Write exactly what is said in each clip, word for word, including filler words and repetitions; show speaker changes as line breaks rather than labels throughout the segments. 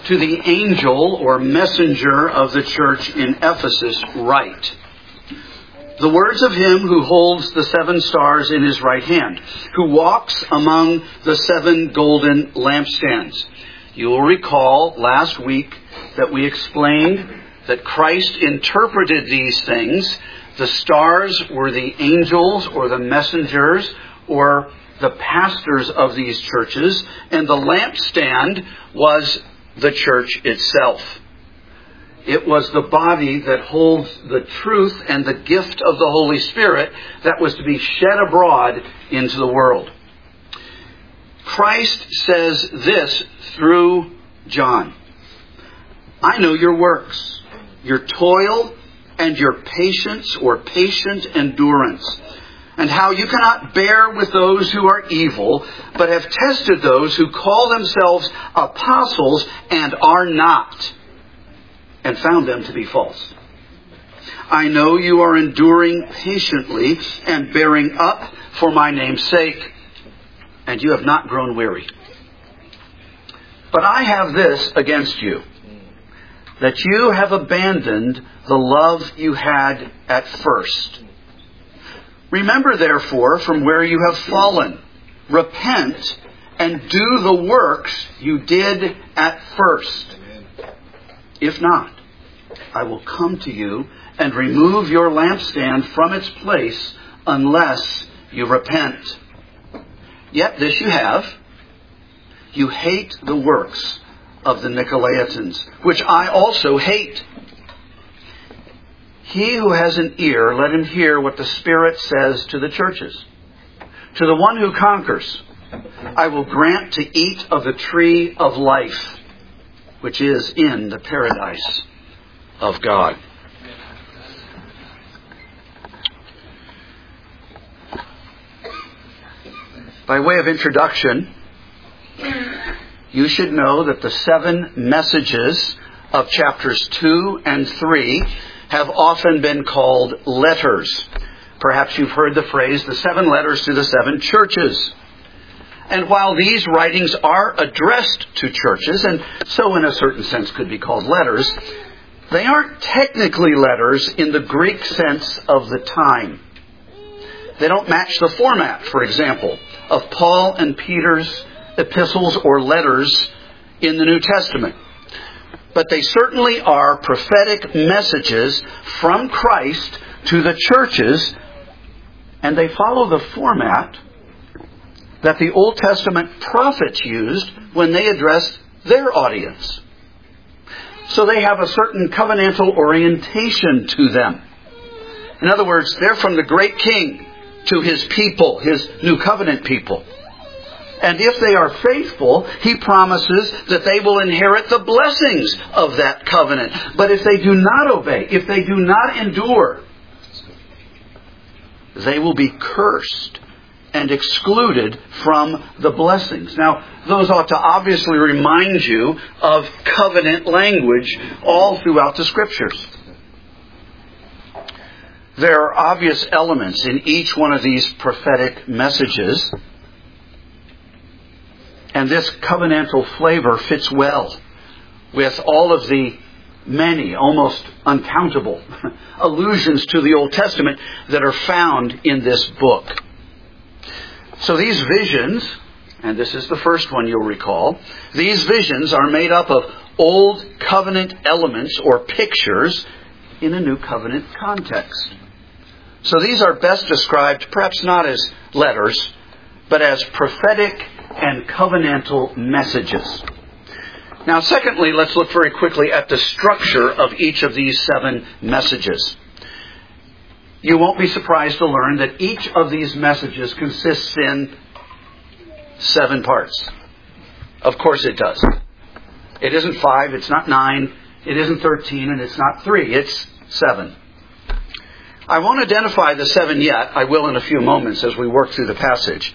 To the angel or messenger of the church in Ephesus write, the words of him who holds the seven stars in his right hand, who walks among the seven golden lampstands. You will recall last week that we explained that Christ interpreted these things. The stars were the angels or the messengers or the pastors of these churches, and the lampstand was the church itself. It was the body that holds the truth and the gift of the Holy Spirit that was to be shed abroad into the world. Christ says this through John. I know your works, your toil, and your patience or patient endurance, and how you cannot bear with those who are evil, but have tested those who call themselves apostles and are not, and found them to be false. I know you are enduring patiently and bearing up for my name's sake, and you have not grown weary. But I have this against you, that you have abandoned the love you had at first. Remember, therefore, from where you have fallen. Repent and do the works you did at first. If not, I will come to you and remove your lampstand from its place unless you repent. Yet this you have. You hate the works of the Nicolaitans, which I also hate. He who has an ear, let him hear what the Spirit says to the churches. To the one who conquers, I will grant to eat of the tree of life, which is in the paradise of God. By way of introduction, you should know that the seven messages of chapters two and three have often been called letters. Perhaps you've heard the phrase, the seven letters to the seven churches. And while these writings are addressed to churches, and so in a certain sense could be called letters, they aren't technically letters in the Greek sense of the time. They don't match the format, for example, of Paul and Peter's epistles or letters in the New Testament. But they certainly are prophetic messages from Christ to the churches, and they follow the format that the Old Testament prophets used when they addressed their audience. So they have a certain covenantal orientation to them. In other words, they're from the great king to his people, his new covenant people. And if they are faithful, he promises that they will inherit the blessings of that covenant. But if they do not obey, if they do not endure, they will be cursed and excluded from the blessings. Now, those ought to obviously remind you of covenant language all throughout the Scriptures. There are obvious elements in each one of these prophetic messages, and this covenantal flavor fits well with all of the many, almost uncountable allusions to the Old Testament that are found in this book. So these visions, and this is the first one you'll recall, these visions are made up of Old Covenant elements or pictures in a New Covenant context. So these are best described perhaps not as letters, but as prophetic and covenantal messages. Now, secondly, let's look very quickly at the structure of each of these seven messages. You won't be surprised to learn that each of these messages consists in seven parts. Of course it does. It isn't five, it's not nine, it isn't thirteen, and it's not three. It's seven. I won't identify the seven yet. I will in a few moments as we work through the passage.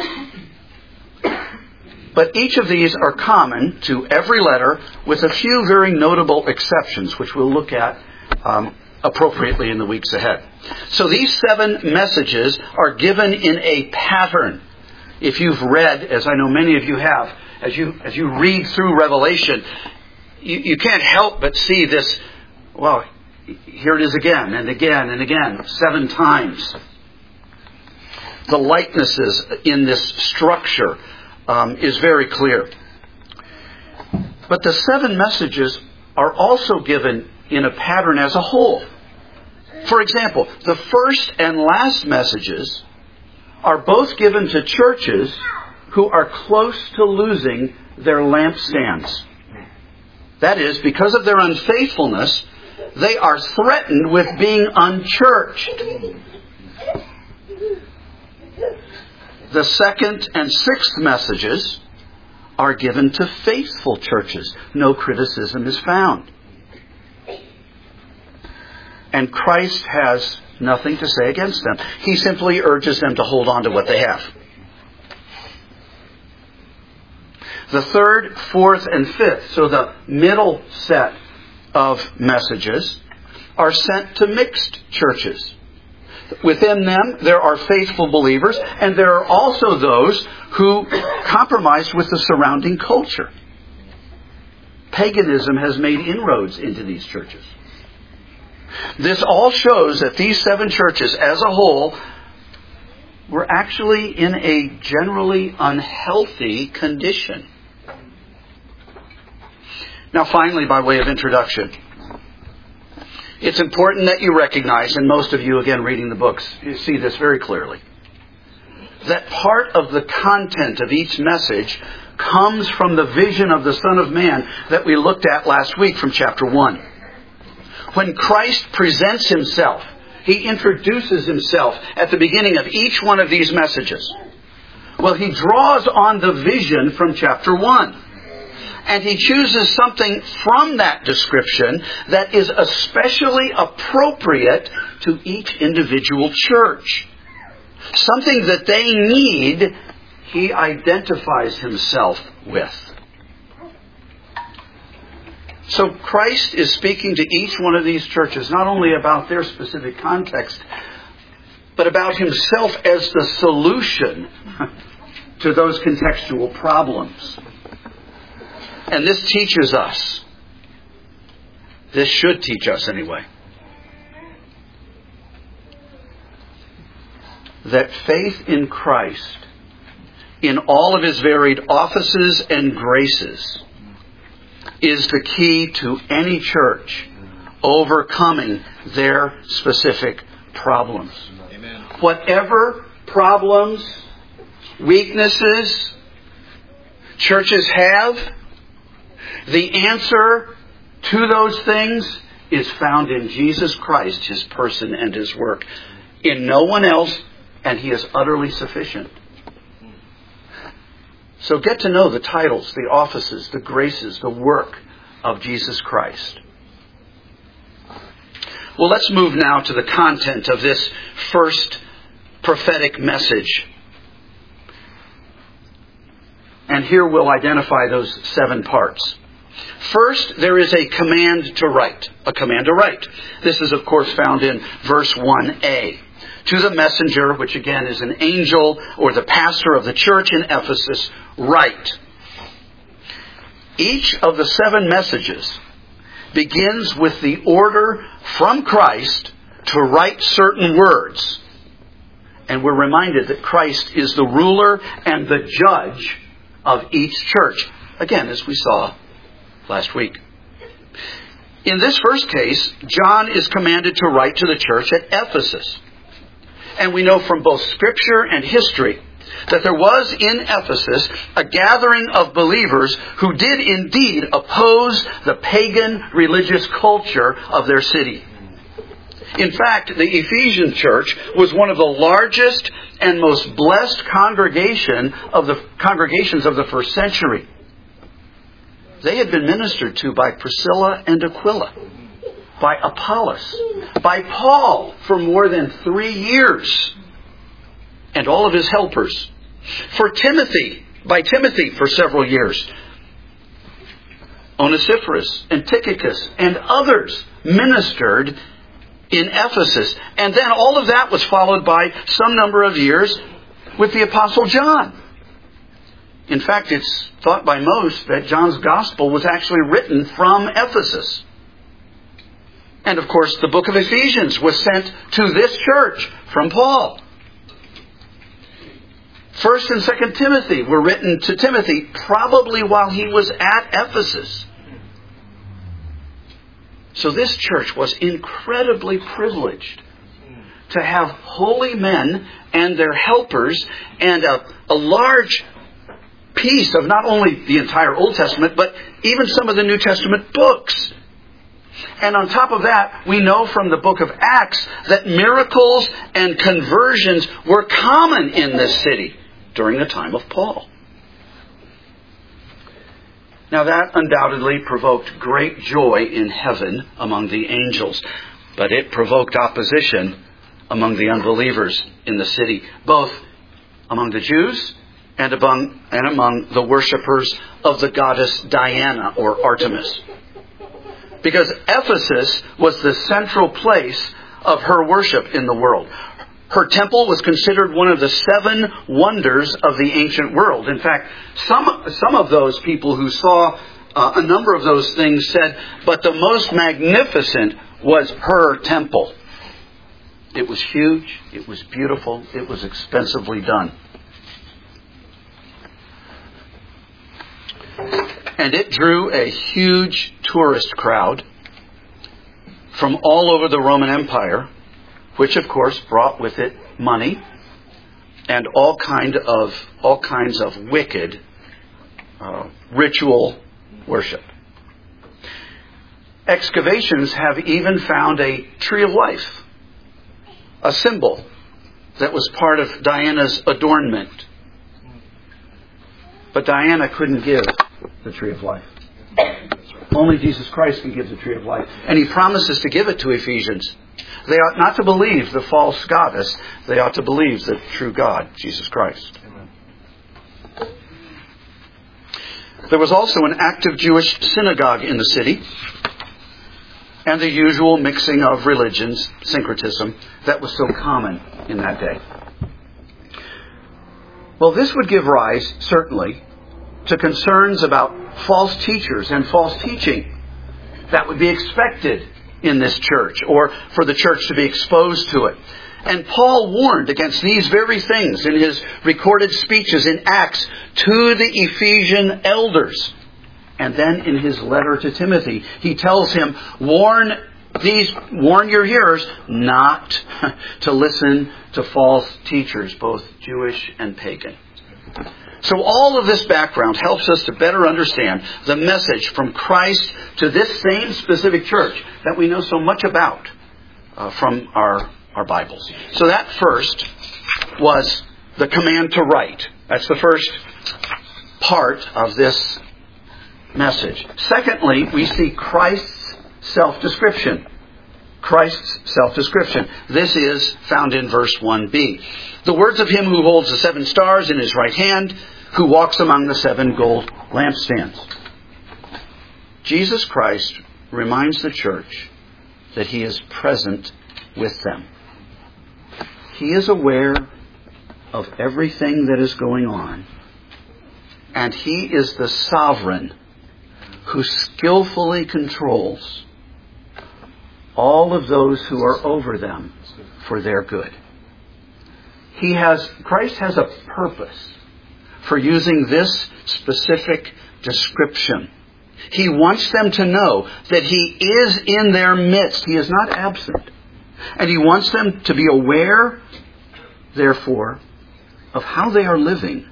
But each of these are common to every letter, with a few very notable exceptions, which we'll look at um, appropriately in the weeks ahead. So these seven messages are given in a pattern. If you've read, as I know many of you have, as you as you read through Revelation, you, you can't help but see this, well, here it is again and again and again, seven times. The likenesses in this structure um, is very clear. But the seven messages are also given in a pattern as a whole. For example, the first and last messages are both given to churches who are close to losing their lampstands. That is, because of their unfaithfulness, they are threatened with being unchurched. The second and sixth messages are given to faithful churches. No criticism is found. And Christ has nothing to say against them. He simply urges them to hold on to what they have. The third, fourth, and fifth, so the middle set of messages, are sent to mixed churches. Within them, there are faithful believers, and there are also those who compromise with the surrounding culture. Paganism has made inroads into these churches. This all shows that these seven churches as a whole were actually in a generally unhealthy condition. Now finally, by way of introduction, it's important that you recognize, and most of you, again, reading the books, you see this very clearly, that part of the content of each message comes from the vision of the Son of Man that we looked at last week from chapter one. When Christ presents Himself, He introduces Himself at the beginning of each one of these messages. Well, He draws on the vision from chapter one. And He chooses something from that description that is especially appropriate to each individual church. Something that they need, He identifies Himself with. So Christ is speaking to each one of these churches, not only about their specific context, but about Himself as the solution to those contextual problems. And this teaches us, this should teach us anyway, that faith in Christ, in all of His varied offices and graces, is the key to any church overcoming their specific problems. Amen. Whatever problems, weaknesses churches have, the answer to those things is found in Jesus Christ, His person and His work. In no one else, and He is utterly sufficient. So get to know the titles, the offices, the graces, the work of Jesus Christ. Well, let's move now to the content of this first prophetic message. And here we'll identify those seven parts. First, there is a command to write. A command to write. This is, of course, found in verse one a. To the messenger, which again is an angel or the pastor of the church in Ephesus, write. Each of the seven messages begins with the order from Christ to write certain words. And we're reminded that Christ is the ruler and the judge of each church. Again, as we saw last week. In this first case, John is commanded to write to the church at Ephesus. And we know from both Scripture and history that there was in Ephesus a gathering of believers who did indeed oppose the pagan religious culture of their city. In fact, the Ephesian church was one of the largest and most blessed congregation of the congregations of the first century. They had been ministered to by Priscilla and Aquila, by Apollos, by Paul for more than three years, and all of his helpers. For Timothy, by Timothy for several years. Onesiphorus and Tychicus and others ministered in Ephesus. And then all of that was followed by some number of years with the Apostle John. In fact, it's thought by most that John's Gospel was actually written from Ephesus. And of course, the book of Ephesians was sent to this church from Paul. First and Second Timothy were written to Timothy probably while he was at Ephesus. So this church was incredibly privileged to have holy men and their helpers and a, a large piece of not only the entire Old Testament, but even some of the New Testament books. And on top of that, we know from the book of Acts that miracles and conversions were common in this city during the time of Paul. Now that undoubtedly provoked great joy in heaven among the angels, but it provoked opposition among the unbelievers in the city, both among the Jews and among, and among the worshippers of the goddess Diana or Artemis. Because Ephesus was the central place of her worship in the world. Her temple was considered one of the seven wonders of the ancient world. In fact, some, some of those people who saw uh, a number of those things said, but the most magnificent was her temple. It was huge, it was beautiful, it was expensively done. And it drew a huge tourist crowd from all over the Roman Empire, which of course brought with it money and all kind of all kinds of wicked uh, ritual worship. Excavations have even found a tree of life, a symbol that was part of Diana's adornment. But Diana couldn't give the tree of life. Only Jesus Christ can give the tree of life. And He promises to give it to Ephesians. They ought not to believe the false goddess. They ought to believe the true God, Jesus Christ. Amen. There was also an active Jewish synagogue in the city, and the usual mixing of religions, syncretism, that was so common in that day. Well, this would give rise, certainly, to concerns about false teachers and false teaching that would be expected in this church, or for the church to be exposed to it. And Paul warned against these very things in his recorded speeches in Acts to the Ephesian elders. And then in his letter to Timothy, he tells him, warn these, warn your hearers not to listen to false teachers, both Jewish and pagan. So all of this background helps us to better understand the message from Christ to this same specific church that we know so much about uh, from our, our Bibles. So that first was the command to write. That's the first part of this message. Secondly, we see Christ's self-description. Christ's self-description. This is found in verse one b. The words of Him who holds the seven stars in His right hand, who walks among the seven gold lampstands. Jesus Christ reminds the church that He is present with them. He is aware of everything that is going on, and He is the sovereign who skillfully controls all of those who are over them for their good. He has, Christ has a purpose for using this specific description. He wants them to know that He is in their midst. He is not absent. And He wants them to be aware, therefore, of how they are living.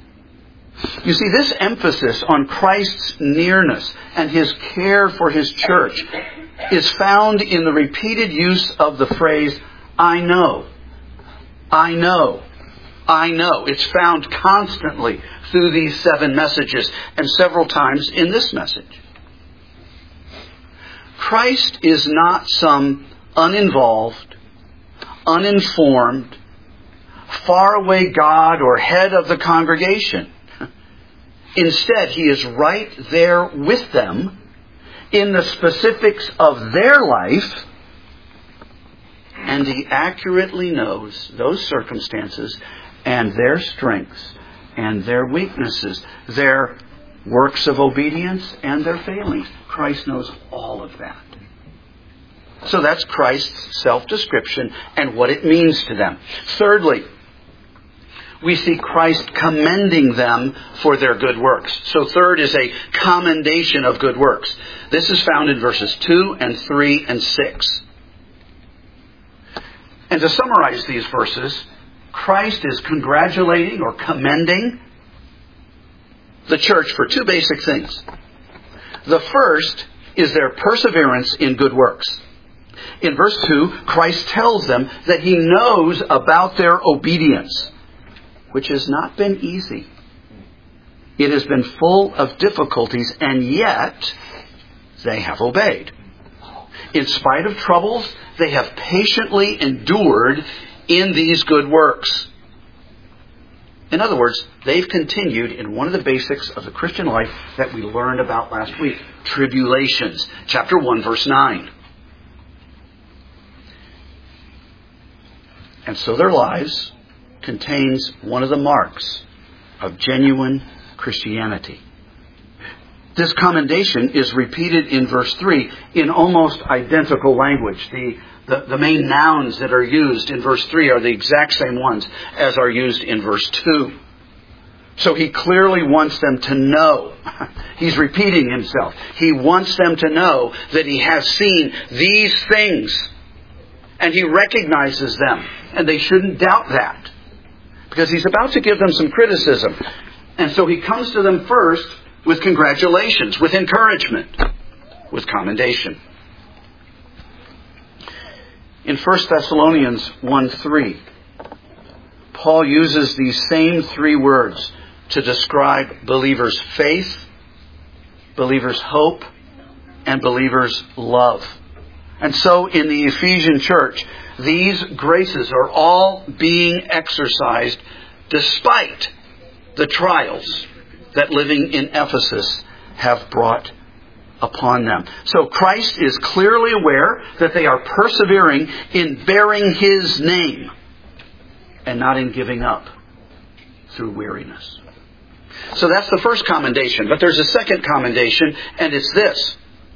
You see, this emphasis on Christ's nearness and His care for His church is found in the repeated use of the phrase, I know, I know, I know. It's found constantly through these seven messages and several times in this message. Christ is not some uninvolved, uninformed, faraway God or head of the congregation. Instead, He is right there with them in the specifics of their life, and He accurately knows those circumstances and their strengths and their weaknesses, their works of obedience and their failings. Christ knows all of that. So that's Christ's self-description and what it means to them. Thirdly, we see Christ commending them for their good works. So third is a commendation of good works. This is found in verses two and three and six. And to summarize these verses, Christ is congratulating or commending the church for two basic things. The first is their perseverance in good works. In verse two, Christ tells them that He knows about their obedience, which has not been easy. It has been full of difficulties, and yet they have obeyed. In spite of troubles, they have patiently endured in these good works. In other words, they've continued in one of the basics of the Christian life that we learned about last week. Tribulations. Chapter one, verse nine. And so their lives contains one of the marks of genuine Christianity. This commendation is repeated in verse three in almost identical language. The, the, the main nouns that are used in verse three are the exact same ones as are used in verse two. So he clearly wants them to know. He's repeating himself. He wants them to know that he has seen these things. And he recognizes them. And they shouldn't doubt that. Because he's about to give them some criticism. And so he comes to them first with congratulations, with encouragement, with commendation. In First Thessalonians one three, Paul uses these same three words to describe believers' faith, believers' hope, and believers' love. And so in the Ephesian church, these graces are all being exercised despite the trials that living in Ephesus have brought upon them. So Christ is clearly aware that they are persevering in bearing His name and not in giving up through weariness. So that's the first commendation. But there's a second commendation, and it's this.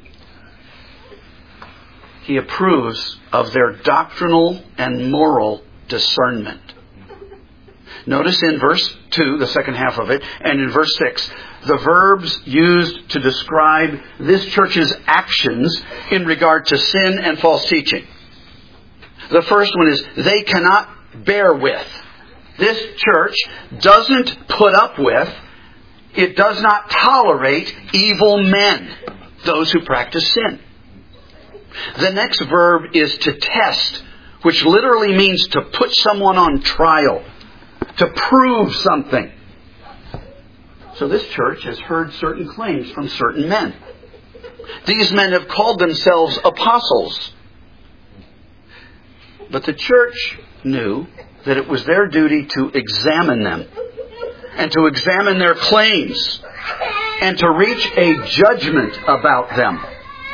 He approves of their doctrinal and moral discernment. Notice in verse two, the second half of it, and in verse six, the verbs used to describe this church's actions in regard to sin and false teaching. The first one is, they cannot bear with. This church doesn't put up with, it does not tolerate evil men, those who practice sin. The next verb is to test, which literally means to put someone on trial, to prove something. So this church has heard certain claims from certain men. These men have called themselves apostles. But the church knew that it was their duty to examine them and to examine their claims and to reach a judgment about them.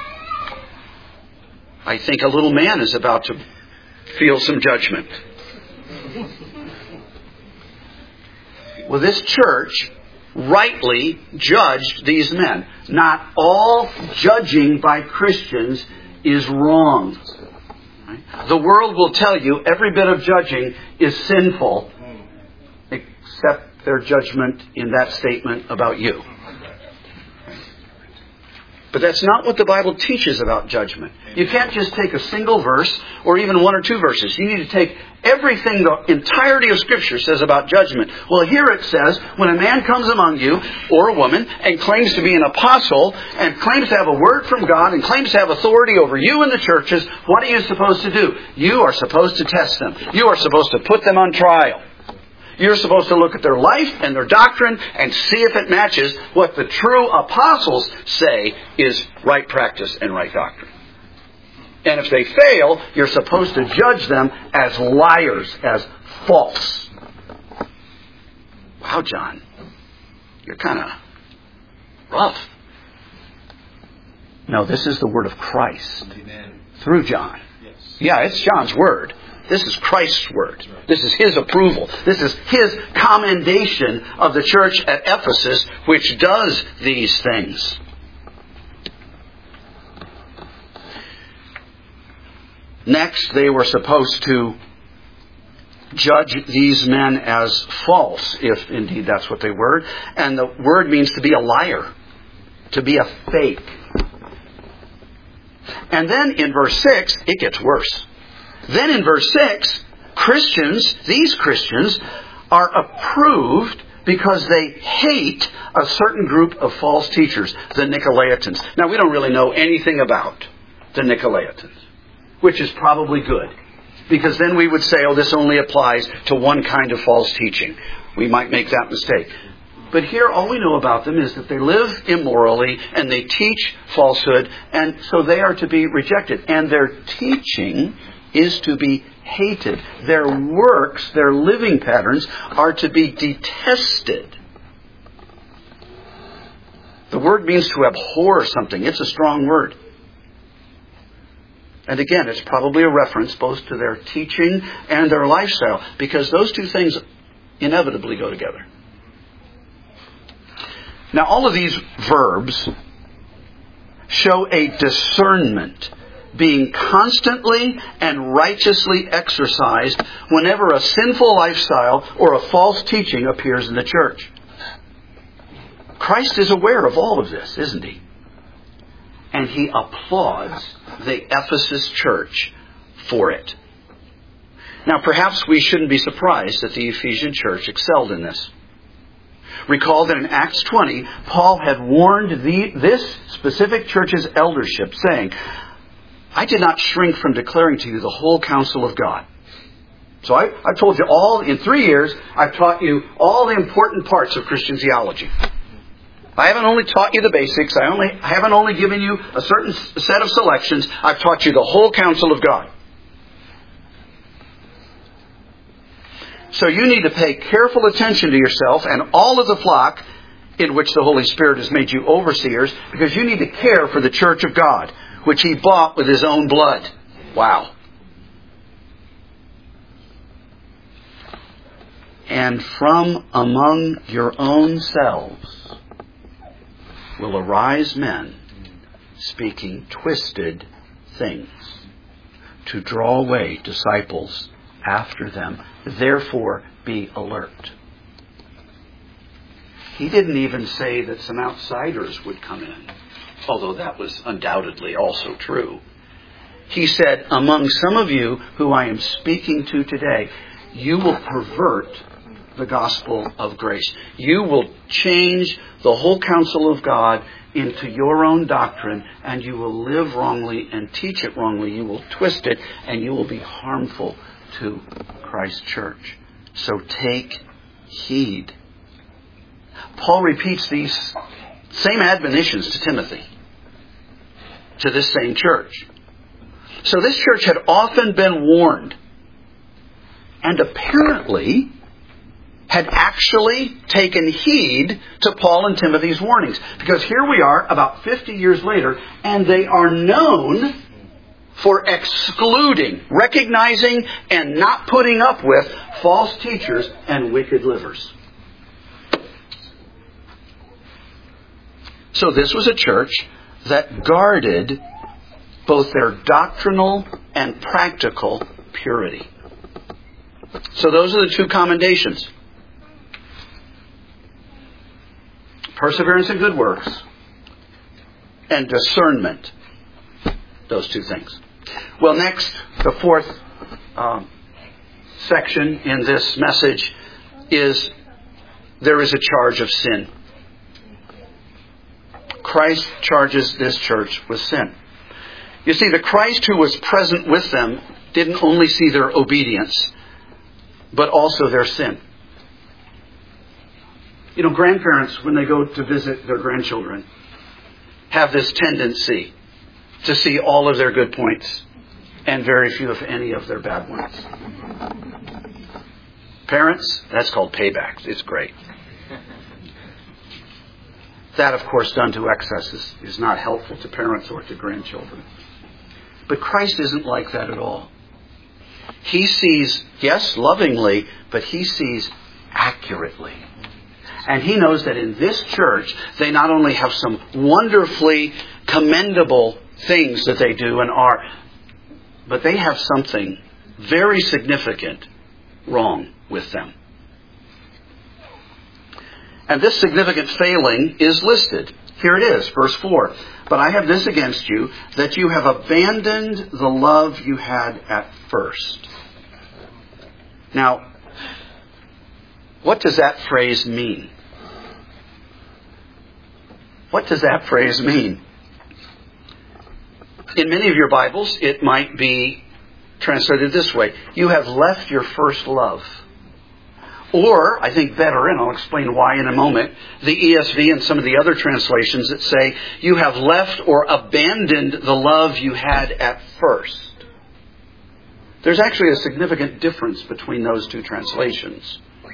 I think a little man is about to feel some judgment. Well, this church rightly judged these men. Not all judging by Christians is wrong. The world will tell you every bit of judging is sinful, except their judgment in that statement about you. But that's not what the Bible teaches about judgment. You can't just take a single verse or even one or two verses. You need to take everything the entirety of Scripture says about judgment. Well, here it says, when a man comes among you, or a woman, and claims to be an apostle, and claims to have a word from God, and claims to have authority over you in the churches, what are you supposed to do? You are supposed to test them. You are supposed to put them on trial. You're supposed to look at their life and their doctrine and see if it matches what the true apostles say is right practice and right doctrine. And if they fail, you're supposed to judge them as liars, as false. Wow, John, you're kind of rough. No, this is the word of Christ. Amen. Through John. Yes. Yeah, it's John's word. This is Christ's word. This is His approval. This is His commendation of the church at Ephesus, which does these things. Next, they were supposed to judge these men as false, if indeed that's what they were. And the word means to be a liar, to be a fake. And then in verse six, it gets worse. Then in verse six, Christians, these Christians, are approved because they hate a certain group of false teachers, the Nicolaitans. Now, we don't really know anything about the Nicolaitans, which is probably good. Because then we would say, oh, this only applies to one kind of false teaching. We might make that mistake. But here, all we know about them is that they live immorally and they teach falsehood, and so they are to be rejected. And their teaching is to be hated. Their works, their living patterns, are to be detested. The word means to abhor something. It's a strong word. And again, it's probably a reference both to their teaching and their lifestyle, because those two things inevitably go together. Now, all of these verbs show a discernment being constantly and righteously exercised whenever a sinful lifestyle or a false teaching appears in the church. Christ is aware of all of this, isn't He? And He applauds the Ephesus church for it. Now, perhaps we shouldn't be surprised that the Ephesian church excelled in this. Recall that in Acts twenty, Paul had warned the, this specific church's eldership, saying, I did not shrink from declaring to you the whole counsel of God. So I, I've told you all, in three years, I've taught you all the important parts of Christian theology. I haven't only taught you the basics. I only I haven't only given you a certain set of selections. I've taught you the whole counsel of God. So you need to pay careful attention to yourself and all of the flock in which the Holy Spirit has made you overseers, because you need to care for the church of God, which He bought with His own blood. Wow. And from among your own selves will arise men speaking twisted things to draw away disciples after them. Therefore, be alert. He didn't even say that some outsiders would come in, although that was undoubtedly also true. He said, among some of you who I am speaking to today, you will pervert the gospel of grace. You will change the whole counsel of God into your own doctrine, and you will live wrongly and teach it wrongly. You will twist it, and you will be harmful to Christ's church. So take heed. Paul repeats these same admonitions to Timothy, to this same church. So this church had often been warned, and apparently had actually taken heed to Paul and Timothy's warnings. Because here we are about fifty years later, and they are known for excluding, recognizing, and not putting up with false teachers and wicked livers. So this was a church that guarded both their doctrinal and practical purity. So those are the two commendations. Perseverance in good works and discernment. Those two things. Well, next, the fourth um, section in this message is there is a charge of sin. Christ charges this church with sin. You see, the Christ who was present with them didn't only see their obedience, but also their sin. You know, grandparents, when they go to visit their grandchildren, have this tendency to see all of their good points and very few, if any, of their bad ones. Parents, that's called payback. It's great. That, of course, done to excess is, is not helpful to parents or to grandchildren. But Christ isn't like that at all. he sees, yes, lovingly, but he sees accurately. And he knows that in this church, they not only have some wonderfully commendable things that they do and are, but they have something very significant wrong with them. And this significant failing is listed. Here it is, verse four. But I have this against you, that you have abandoned the love you had at first. Now, what does that phrase mean? What does that phrase mean? In many of your Bibles, it might be translated this way. You have left your first love. Or, I think better, and I'll explain why in a moment, the E S V and some of the other translations that say, you have left or abandoned the love you had at first. There's actually a significant difference between those two translations.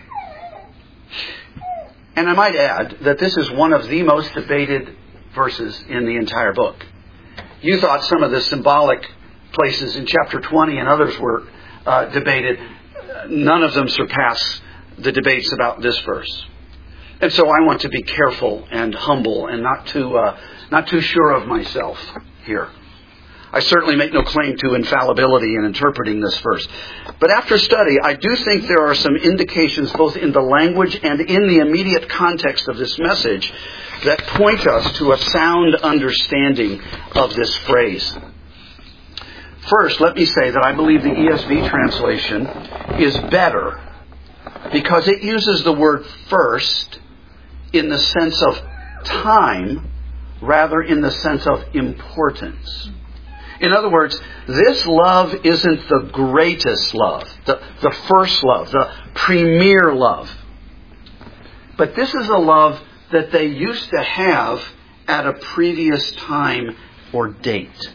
And I might add that this is one of the most debated verses in the entire book. You thought some of the symbolic places in chapter twenty and others were uh, debated. None of them surpass the debates about this verse. And so I want to be careful and humble and not too, uh, not too sure of myself here. I certainly make no claim to infallibility in interpreting this verse. But after study, I do think there are some indications both in the language and in the immediate context of this message that point us to a sound understanding of this phrase. First, let me say that I believe the E S V translation is better because it uses the word first in the sense of time rather in the sense of importance. In other words, this love isn't the greatest love, the, the first love, the premier love. But this is a love that they used to have at a previous time or date.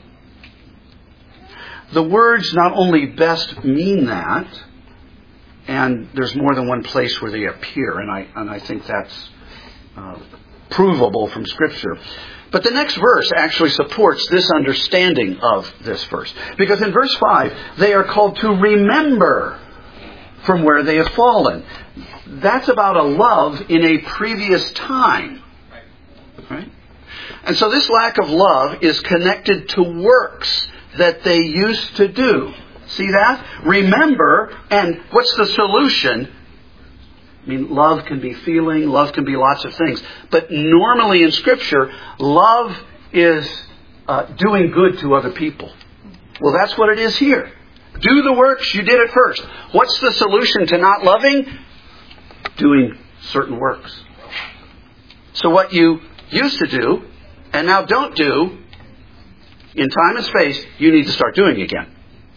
The words not only best mean that, and there's more than one place where they appear, and I, and I think that's uh, provable from Scripture. But the next verse actually supports this understanding of this verse. Because in verse five, they are called to remember from where they have fallen. That's about a love in a previous time. Right? And so this lack of love is connected to works that they used to do. See that? Remember, and what's the solution? I mean, love can be feeling, love can be lots of things. But normally in Scripture, love is uh, doing good to other people. Well, that's what it is here. Do the works you did at first. What's the solution to not loving? Doing certain works. So what you used to do, and now don't do, in time and space, you need to start doing again.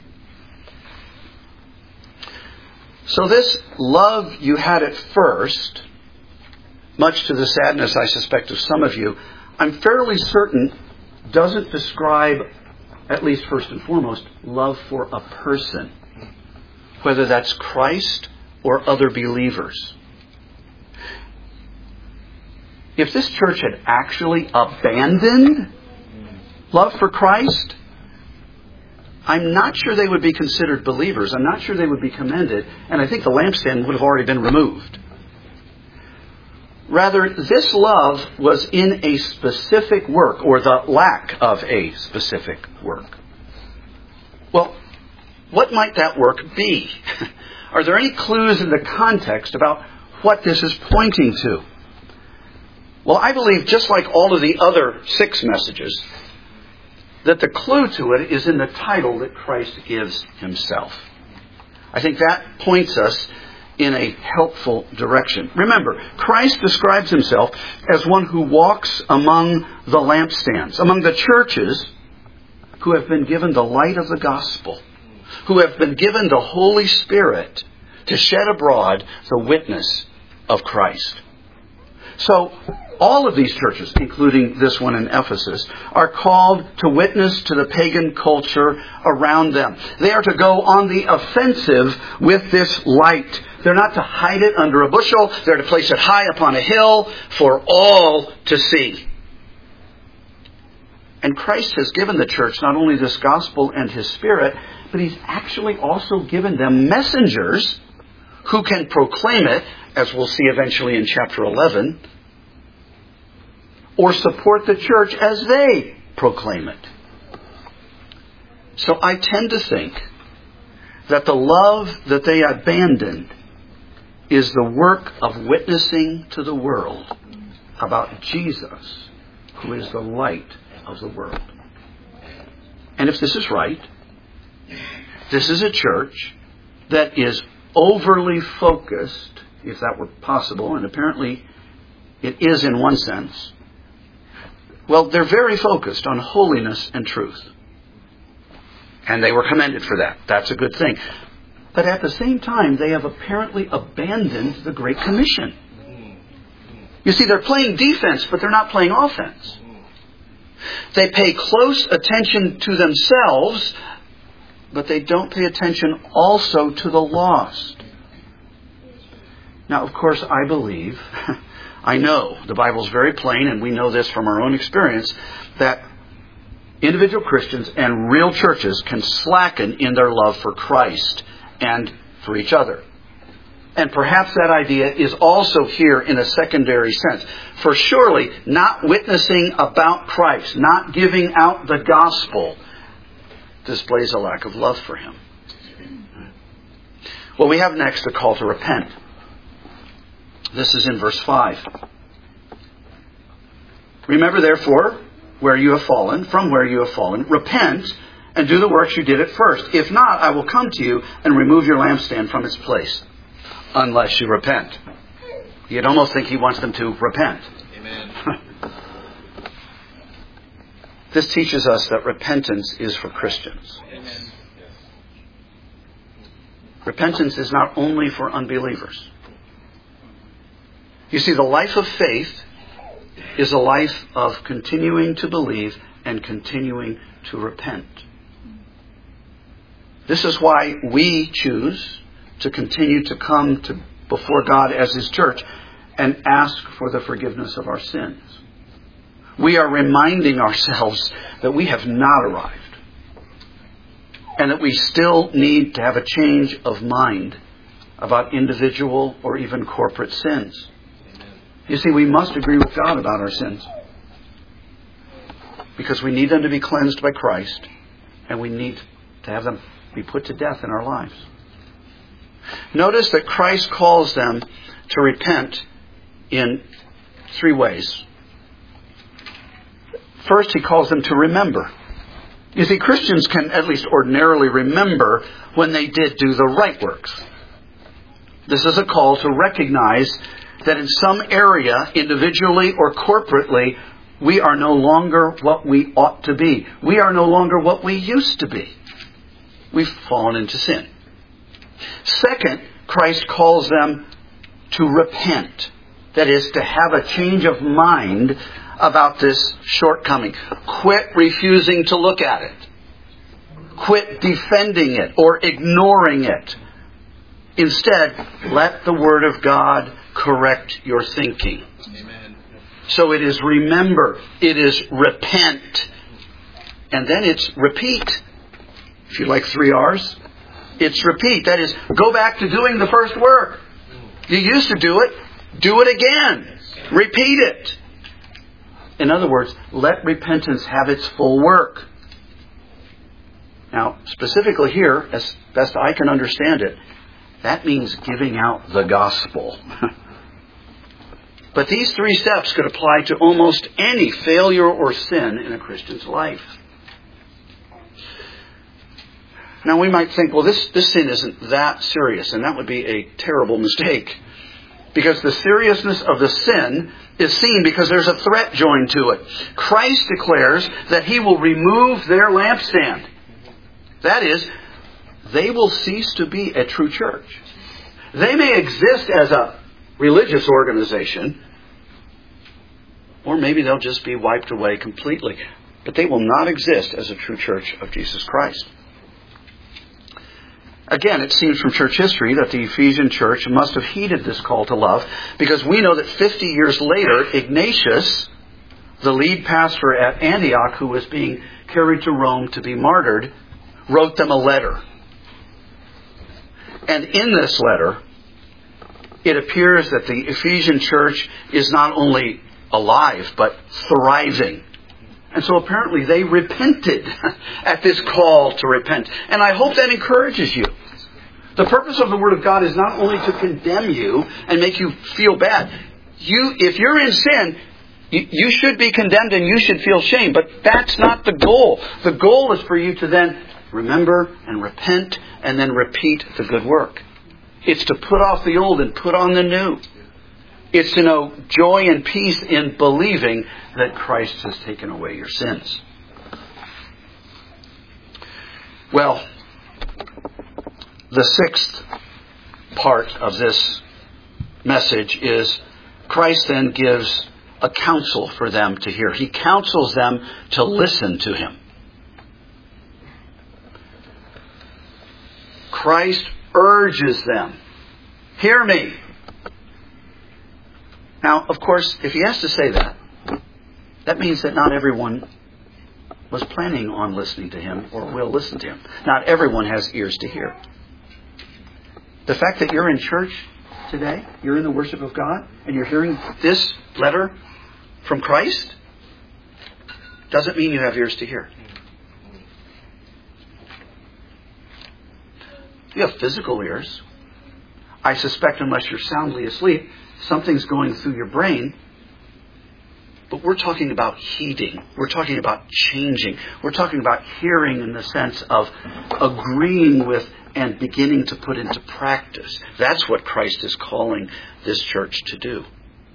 So this love you had at first, much to the sadness, I suspect, of some of you, I'm fairly certain doesn't describe, at least first and foremost, love for a person, whether that's Christ or other believers. If this church had actually abandoned love for Christ, I'm not sure they would be considered believers. I'm not sure they would be commended. And I think the lampstand would have already been removed. Rather, this love was in a specific work, or the lack of a specific work. Well, what might that work be? Are there any clues in the context about what this is pointing to? Well, I believe, just like all of the other six messages, that the clue to it is in the title that Christ gives himself. I think that points us in a helpful direction. Remember, Christ describes himself as one who walks among the lampstands, among the churches who have been given the light of the gospel, who have been given the Holy Spirit to shed abroad the witness of Christ. So, all of these churches, including this one in Ephesus, are called to witness to the pagan culture around them. They are to go on the offensive with this light. They're not to hide it under a bushel. They're to place it high upon a hill for all to see. And Christ has given the church not only this gospel and His Spirit, but He's actually also given them messengers who can proclaim it, as we'll see eventually in chapter eleven, or support the church as they proclaim it. So I tend to think that the love that they abandoned is the work of witnessing to the world about Jesus, who is the light of the world. And if this is right, this is a church that is overly focused, if that were possible, and apparently it is in one sense. Well, they're very focused on holiness and truth. And they were commended for that. That's a good thing. But at the same time, they have apparently abandoned the Great Commission. You see, they're playing defense, but they're not playing offense. They pay close attention to themselves, but they don't pay attention also to the lost. Now, of course, I believe, I know, the Bible's very plain, and we know this from our own experience, that individual Christians and real churches can slacken in their love for Christ and for each other. And perhaps that idea is also here in a secondary sense. For surely, not witnessing about Christ, not giving out the gospel, displays a lack of love for Him. Well, we have next a call to repent. This is in verse five. Remember, therefore, where you have fallen, from where you have fallen, repent and do the works you did at first. If not, I will come to you and remove your lampstand from its place, unless you repent. You'd almost think he wants them to repent.
Amen.
This teaches us that repentance is for Christians.
Amen.
Repentance is not only for unbelievers. You see, the life of faith is a life of continuing to believe and continuing to repent. This is why we choose to continue to come to before God as His church and ask for the forgiveness of our sins. We are reminding ourselves that we have not arrived and that we still need to have a change of mind about individual or even corporate sins. You see, we must agree with God about our sins because we need them to be cleansed by Christ and we need to have them be put to death in our lives. Notice that Christ calls them to repent in three ways. First, He calls them to remember. You see, Christians can at least ordinarily remember when they did do the right works. This is a call to recognize that in some area, individually or corporately, we are no longer what we ought to be. We are no longer what we used to be. We've fallen into sin. Second, Christ calls them to repent. That is, to have a change of mind about this shortcoming. Quit refusing to look at it. Quit defending it or ignoring it. Instead, let the Word of God correct your thinking.
Amen.
So it is remember, it is repent, and then it's repeat. If you like three R's, it's repeat. That is, go back to doing the first work. You used to do it, do it again. Repeat it. In other words, let repentance have its full work. Now, specifically here, as best I can understand it, that means giving out the gospel. But these three steps could apply to almost any failure or sin in a Christian's life. Now we might think, well, this, this sin isn't that serious, and that would be a terrible mistake. Because the seriousness of the sin is seen because there's a threat joined to it. Christ declares that He will remove their lampstand. That is, they will cease to be a true church. They may exist as a religious organization, or maybe they'll just be wiped away completely. But they will not exist as a true church of Jesus Christ. Again, it seems from church history that the Ephesian church must have heeded this call to love, because we know that fifty years later, Ignatius, the lead pastor at Antioch, who was being carried to Rome to be martyred, wrote them a letter. And in this letter, it appears that the Ephesian church is not only alive, but thriving. And so apparently they repented at this call to repent. And I hope that encourages you. The purpose of the Word of God is not only to condemn you and make you feel bad. You, if you're in sin, you, you should be condemned and you should feel shame. But that's not the goal. The goal is for you to then remember and repent and then repeat the good work. It's to put off the old and put on the new. It's to know joy and peace in believing that Christ has taken away your sins. Well, the sixth part of this message is Christ then gives a counsel for them to hear. He counsels them to listen to Him. Christ urges them, hear me. Now, of course, if He has to say that, that means that not everyone was planning on listening to Him or will listen to Him. Not everyone has ears to hear. The fact that you're in church today, you're in the worship of God, and you're hearing this letter from Christ, doesn't mean you have ears to hear. You have physical ears. I suspect unless you're soundly asleep, something's going through your brain. But we're talking about heeding. We're talking about changing. We're talking about hearing in the sense of agreeing with and beginning to put into practice. That's what Christ is calling this church to do.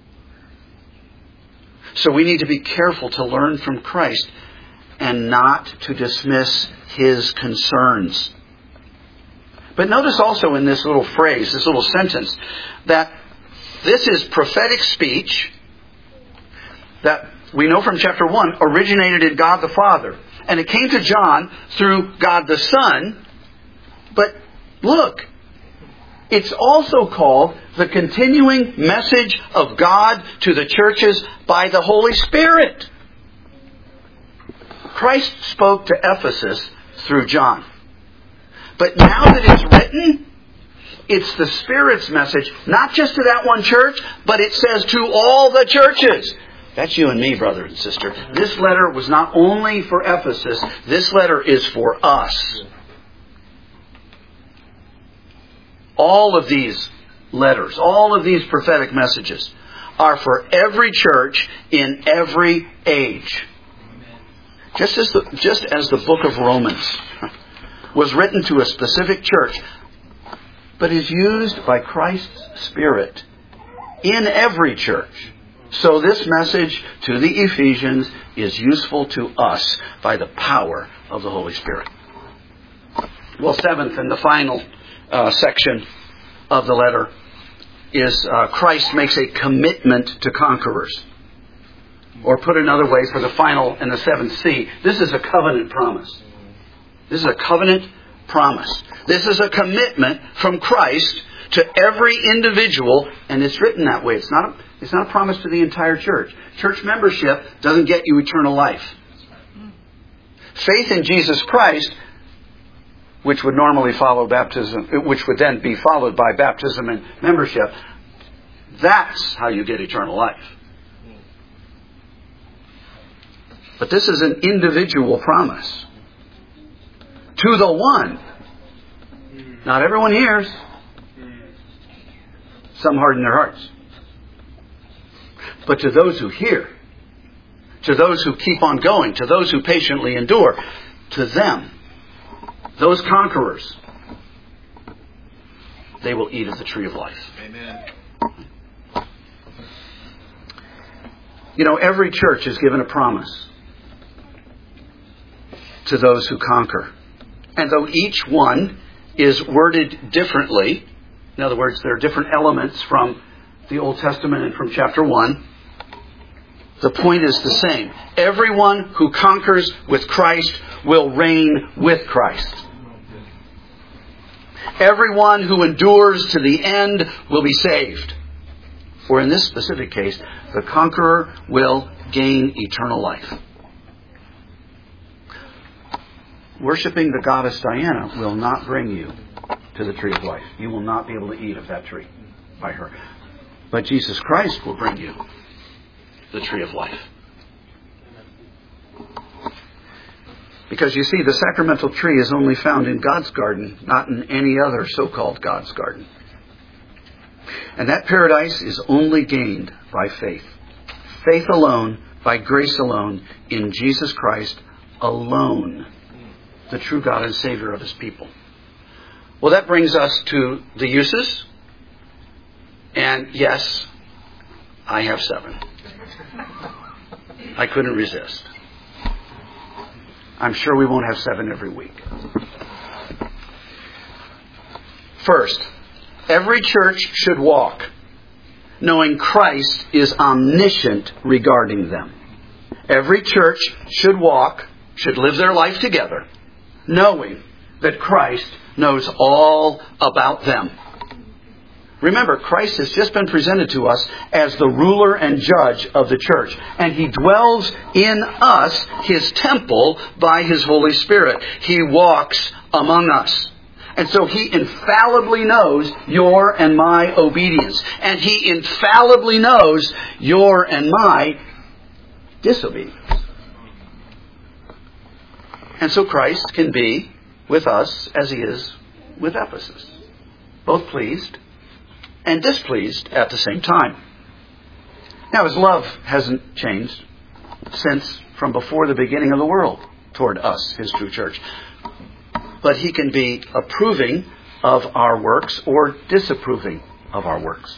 So we need to be careful to learn from Christ and not to dismiss His concerns. But notice also in this little phrase, this little sentence, that this is prophetic speech that we know from chapter one originated in God the Father. And it came to John through God the Son. But look, it's also called the continuing message of God to the churches by the Holy Spirit. Christ spoke to Ephesus through John. But now that it's written, it's the Spirit's message, not just to that one church, but it says to all the churches. That's you and me, brother and sister. This letter was not only for Ephesus, this letter is for us. All of these letters, all of these prophetic messages are for every church in every age. Just as the, just as the book of Romans was written to a specific church, but is used by Christ's Spirit in every church. So this message to the Ephesians is useful to us by the power of the Holy Spirit. Well, seventh and the final uh, section of the letter is uh, Christ makes a commitment to conquerors. Or put another way, for the final and the seventh C, this is a covenant promise. This is a covenant promise. This is a commitment from Christ to every individual, and it's written that way. It's not a, it's not a promise to the entire church. Church membership doesn't get you eternal life. Faith in Jesus Christ, which would normally follow baptism, which would then be followed by baptism and membership, that's how you get eternal life. But this is an individual promise. To the one. Not everyone hears. Some harden their hearts. But to those who hear, to those who keep on going, to those who patiently endure, to them, those conquerors, they will eat of the tree of life.
Amen.
You know, every church is given a promise to those who conquer. And though each one is worded differently, in other words, there are different elements from the Old Testament and from chapter one, the point is the same. Everyone who conquers with Christ will reign with Christ. Everyone who endures to the end will be saved. or in this specific case, the conqueror will gain eternal life. Worshipping the goddess Diana will not bring you to the tree of life. You will not be able to eat of that tree by her. But Jesus Christ will bring you the tree of life. Because you see, the sacramental tree is only found in God's garden, not in any other so-called God's garden. And that paradise is only gained by faith. Faith alone, by grace alone, in Jesus Christ alone, the true God and Savior of His people. Well, that brings us to the uses. And yes, I have seven. I couldn't resist. I'm sure we won't have seven every week. First, every church should walk knowing Christ is omniscient regarding them. Every church should walk, should live their life together, knowing that Christ knows all about them. Remember, Christ has just been presented to us as the ruler and judge of the church. And He dwells in us, His temple, by His Holy Spirit. He walks among us. And so He infallibly knows your and my obedience. And He infallibly knows your and my disobedience. And so Christ can be with us as He is with Ephesus, both pleased and displeased at the same time. Now, His love hasn't changed since from before the beginning of the world toward us, His true church. But He can be approving of our works or disapproving of our works.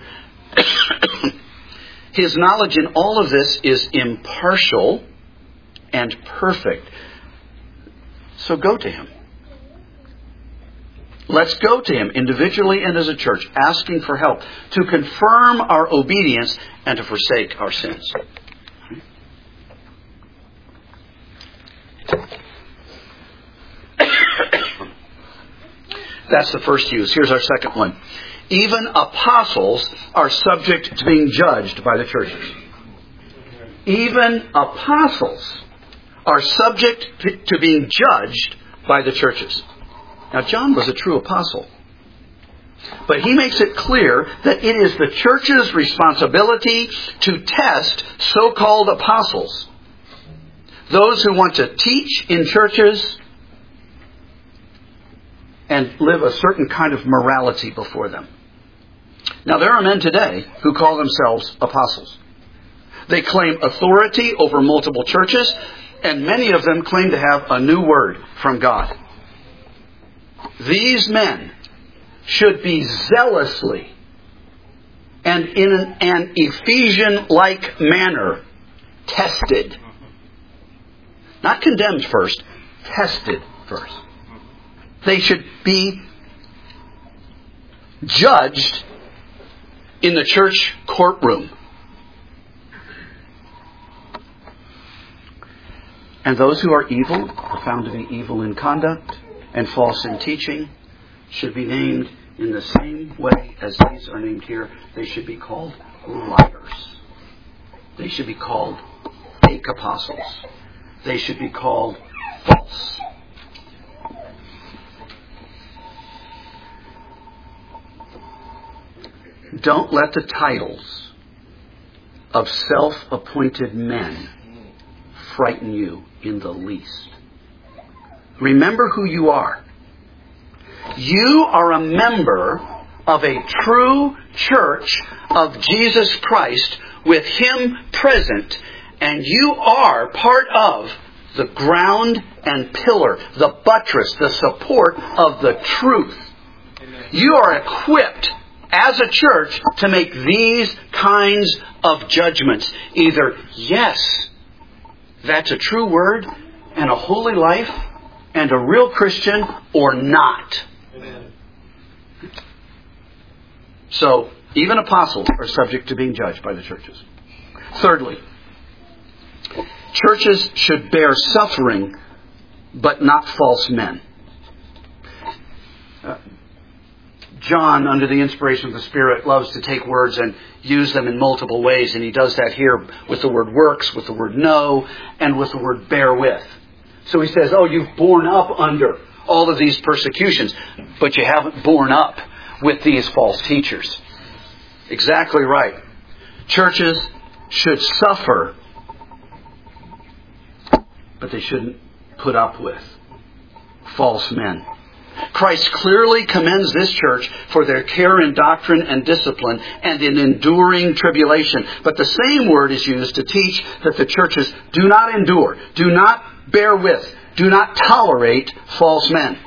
His knowledge in all of this is impartial and perfect. So go to Him. Let's go to Him individually and as a church, asking for help to confirm our obedience and to forsake our sins. That's the first use. Here's our second one. Even apostles are subject to being judged by the churches. Even apostles are subject to being judged by the churches. Now, John was a true apostle. But he makes it clear that it is the church's responsibility to test so-called apostles. Those who want to teach in churches and live a certain kind of morality before them. Now, there are men today who call themselves apostles. They claim authority over multiple churches, and many of them claim to have a new word from God. These men should be zealously and in an, an Ephesian-like manner tested. Not condemned first, tested first. They should be judged in the church courtroom. And those who are evil, are found to be evil in conduct and false in teaching, should be named in the same way as these are named here. They should be called liars. They should be called fake apostles. They should be called false. Don't let the titles of self-appointed men frighten you in the least. Remember who you are. You are a member of a true church of Jesus Christ with Him present, and you are part of the ground and pillar, the buttress, the support of the truth. You are equipped as a church to make these kinds of judgments. Either, yes, that's a true word and a holy life and a real Christian, or not. Amen. So, even apostles are subject to being judged by the churches. Thirdly, churches should bear suffering, but not false men. Uh, John, under the inspiration of the Spirit, loves to take words and use them in multiple ways. And he does that here with the word works, with the word know, and with the word bear with. So he says, oh, you've borne up under all of these persecutions, but you haven't borne up with these false teachers. Exactly right. Churches should suffer, but they shouldn't put up with false men. Christ clearly commends this church for their care in doctrine and discipline and in enduring tribulation. But the same word is used to teach that the churches do not endure, do not bear with, do not tolerate false men.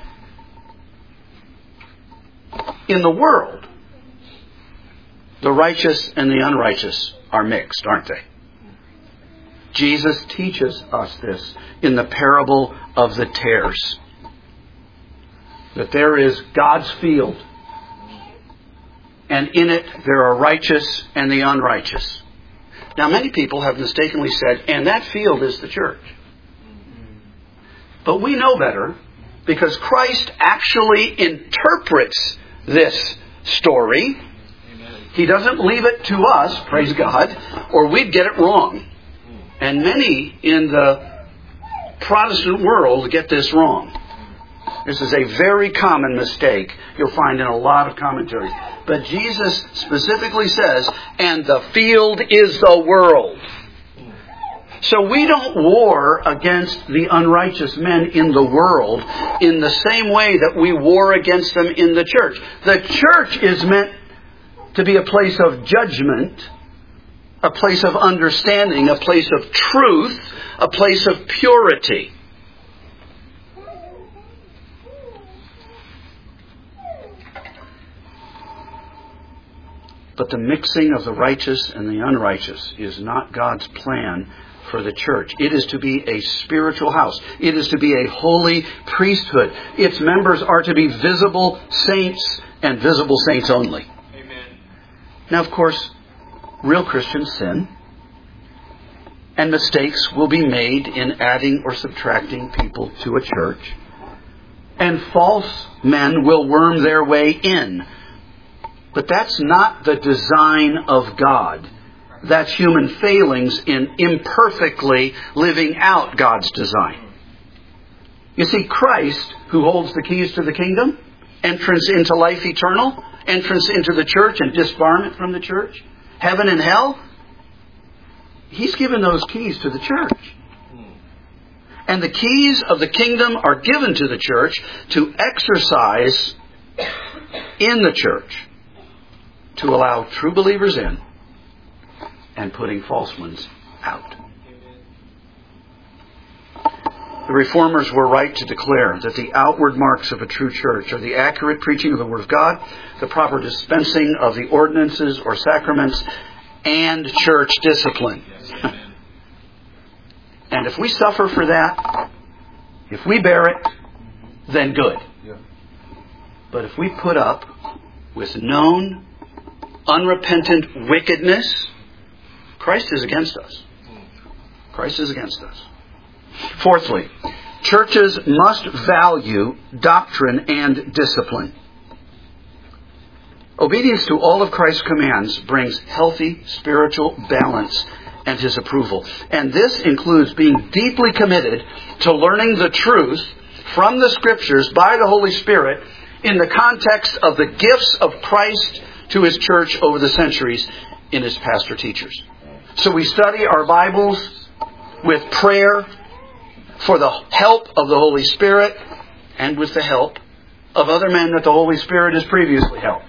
In the world, the righteous and the unrighteous are mixed, aren't they? Jesus teaches us this in the parable of the tares. That there is God's field, and in it there are righteous and the unrighteous. Now, many people have mistakenly said, and that field is the church. But we know better, because Christ actually interprets this story. He doesn't leave it to us, praise God, or we'd get it wrong. And many in the Protestant world get this wrong. This is a very common mistake you'll find in a lot of commentaries. But Jesus specifically says, and the field is the world. So we don't war against the unrighteous men in the world in the same way that we war against them in the church. The church is meant to be a place of judgment, a place of understanding, a place of truth, a place of purity. But the mixing of the righteous and the unrighteous is not God's plan for the church. It is to be a spiritual house. It is to be a holy priesthood. Its members are to be visible saints and visible saints only. Amen. Now, of course, real Christians sin, and mistakes will be made in adding or subtracting people to a church. And false men will worm their way in. But that's not the design of God. That's human failings in imperfectly living out God's design. You see, Christ, who holds the keys to the kingdom, entrance into life eternal, entrance into the church and disbarment from the church, heaven and hell, He's given those keys to the church. And the keys of the kingdom are given to the church to exercise in the church, to allow true believers in and putting false ones out. The Reformers were right to declare that the outward marks of a true church are the accurate preaching of the Word of God, the proper dispensing of the ordinances or sacraments, and church discipline. And if we suffer for that, if we bear it, then good. But if we put up with known unrepentant wickedness, Christ is against us. Christ is against us. Fourthly, churches must value doctrine and discipline. Obedience to all of Christ's commands brings healthy spiritual balance and His approval. And this includes being deeply committed to learning the truth from the Scriptures by the Holy Spirit in the context of the gifts of Christ to His church over the centuries in His pastor teachers. So we study our Bibles with prayer for the help of the Holy Spirit and with the help of other men that the Holy Spirit has previously helped.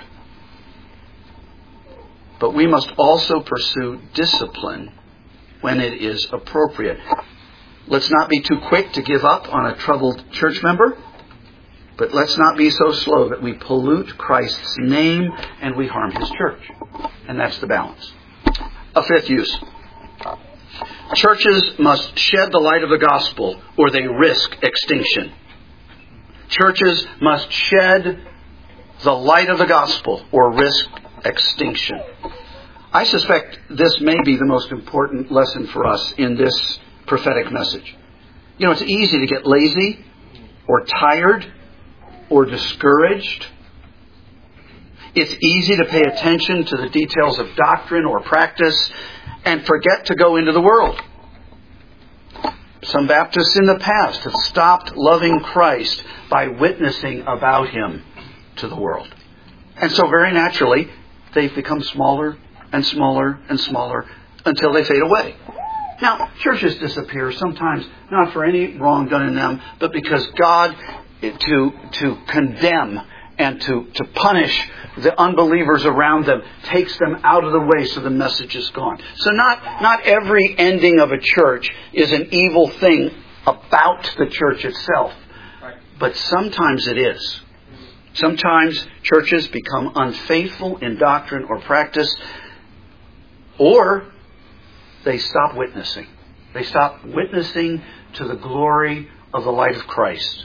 But we must also pursue discipline when it is appropriate. Let's not be too quick to give up on a troubled church member. But let's not be so slow that we pollute Christ's name and we harm His church. And that's the balance. A fifth use. Churches must shed the light of the gospel or they risk extinction. Churches must shed the light of the gospel or risk extinction. I suspect this may be the most important lesson for us in this prophetic message. You know, it's easy to get lazy or tired or discouraged It's easy to pay attention to the details of doctrine or practice and forget to go into the world. Some Baptists in the past have stopped loving Christ by witnessing about Him to the world. And so very naturally, they've become smaller and smaller and smaller until they fade away. Now, churches disappear sometimes not for any wrong done in them, but because God, to, to condemn and to, to punish the unbelievers around them, takes them out of the way so the message is gone. So not, not every ending of a church is an evil thing about the church itself. But sometimes it is. Sometimes churches become unfaithful in doctrine or practice, or they stop witnessing. They stop witnessing to the glory of the light of Christ.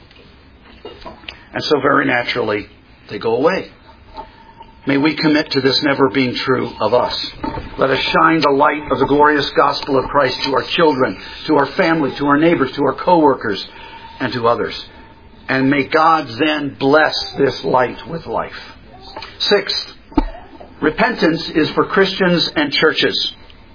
And so very naturally, they go away. May we commit to this never being true of us. Let us shine the light of the glorious gospel of Christ to our children, to our family, to our neighbors, to our co-workers, and to others. And may God then bless this light with life. Sixth, repentance is for Christians and churches.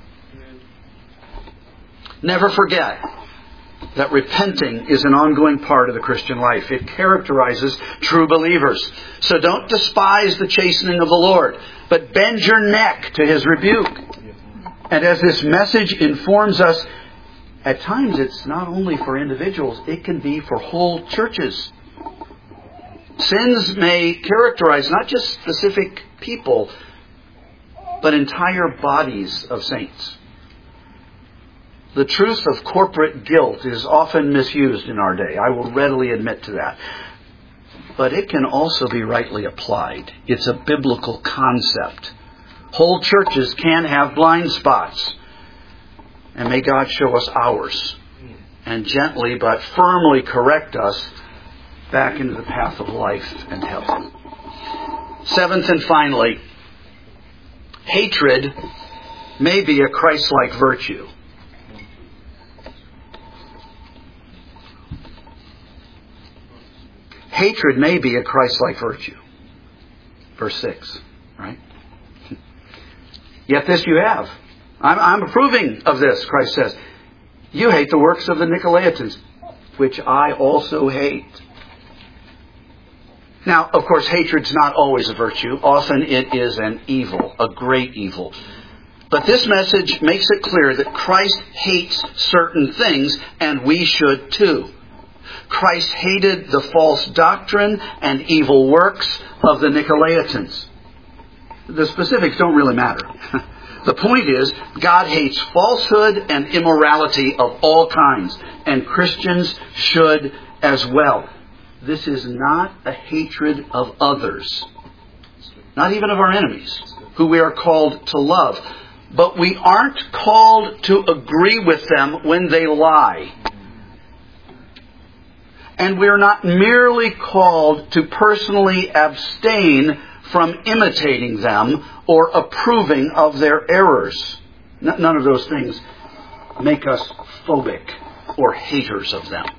Never forget that repenting is an ongoing part of the Christian life. It characterizes true believers. So don't despise the chastening of the Lord, but bend your neck to His rebuke. And as this message informs us, at times it's not only for individuals, it can be for whole churches. Sins may characterize not just specific people, but entire bodies of saints. The truth of corporate guilt is often misused in our day. I will readily admit to that. But it can also be rightly applied. It's a biblical concept. Whole churches can have blind spots. And may God show us ours. And gently but firmly correct us back into the path of life and health. Seventh and finally, hatred may be a Christ-like virtue. Hatred may be a Christ-like virtue. Verse six, right? Yet this you have. I'm, I'm approving of this, Christ says. You hate the works of the Nicolaitans, which I also hate. Now, of course, hatred's not always a virtue. Often it is an evil, a great evil. But this message makes it clear that Christ hates certain things, and we should too. Christ hated the false doctrine and evil works of the Nicolaitans. The specifics don't really matter. The point is, God hates falsehood and immorality of all kinds, and Christians should as well. This is not a hatred of others, not even of our enemies, who we are called to love. But we aren't called to agree with them when they lie. And we're not merely called to personally abstain from imitating them or approving of their errors. None of those things make us phobic or haters of them.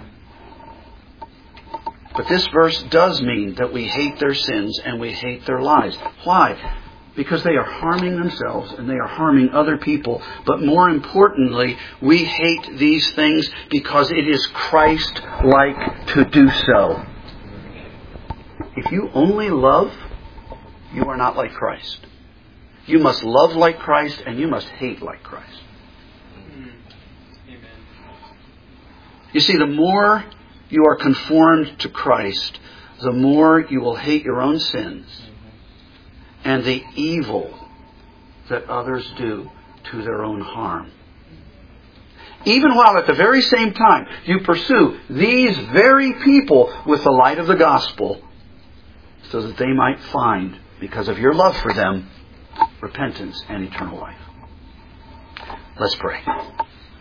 But this verse does mean that we hate their sins and we hate their lies. Why? Because they are harming themselves and they are harming other people. But more importantly, we hate these things because it is Christ-like to do so. If you only love, you are not like Christ. You must love like Christ and you must hate like Christ. Amen. You see, the more you are conformed to Christ, the more you will hate your own sins and the evil that others do to their own harm. Even while at the very same time you pursue these very people with the light of the gospel, so that they might find, because of your love for them, repentance and eternal life. Let's pray.